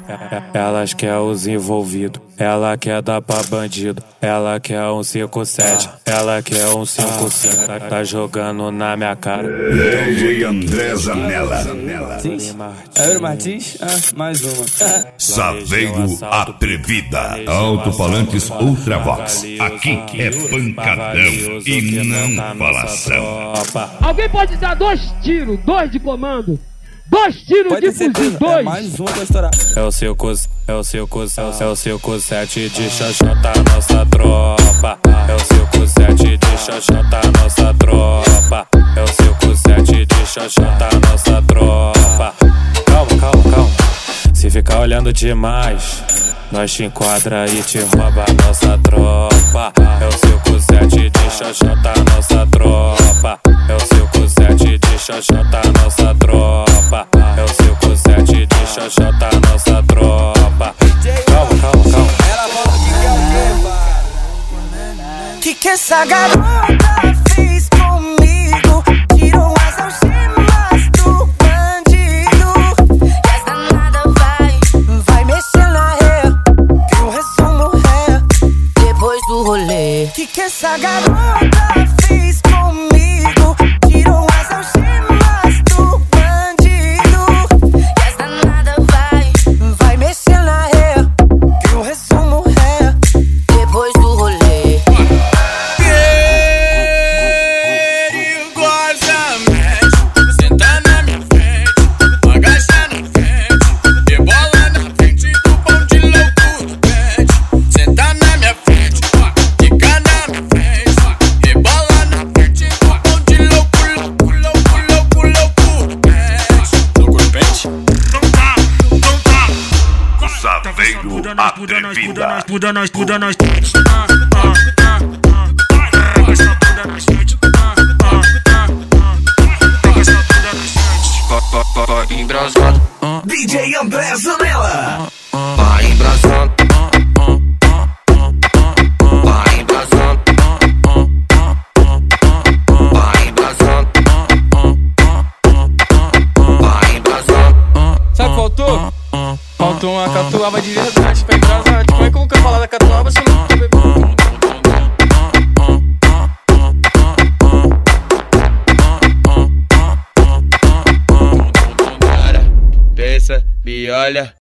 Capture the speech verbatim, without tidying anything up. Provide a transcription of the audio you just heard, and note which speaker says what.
Speaker 1: Elas quer os envolvidos, ela quer dar pra bandido, ela quer um cinco sete, ela quer um cinco cinco, tá, tá jogando na minha cara.
Speaker 2: D J André Zanella.
Speaker 3: Ever Martins? Ah, mais uma.
Speaker 2: Saveiro Atrevida. Alto-falantes Ultravox. Aqui é pancadão e não falação.
Speaker 4: Alguém pode dar dois tiros, dois de comando? Dois tiros
Speaker 3: Pode
Speaker 4: de fuzil, dois!
Speaker 3: É mais uma pra estourar.
Speaker 1: É o cinco, é o cinco, é o, é o cinco sete de xoxota, nossa tropa. É o cinco sete de xoxota, nossa tropa. É o cinco sete de xoxota, nossa tropa. Calma, calma, calma. Se ficar olhando demais, nós te enquadra e te rouba nossa tropa. É o cinco sete de xoxota, nossa tropa. É o cinco sete de xoxota, nossa tropa. É o cinco sete de xoxota, nossa tropa. Calma, calma, calma.
Speaker 3: Ela falou que quer o quê, pai?
Speaker 5: Que que essa garota fez comigo? Tirou as algemas do bandido. E essa danada vai, vai mexer na ré. Que o resumo é depois do rolê. Que que essa garota fez comigo? Tirou as algemas do bandido. E essa danada vai, vai mexer na ré. Que o resumo é depois do rolê.
Speaker 2: Saveiro Atrevida.
Speaker 6: Puda nós, puda nós.
Speaker 7: Vai embrasando,
Speaker 2: D J André Zanella.
Speaker 7: vai embrasando, vai embrasando, vai embrasando, vai embrasando.
Speaker 3: Sabe o que faltou? Faltou uma catuaba de verdade pra embrasar. Como é que eu vou falar da catuaba se eu não tô bebendo?
Speaker 7: Pensa, me olha.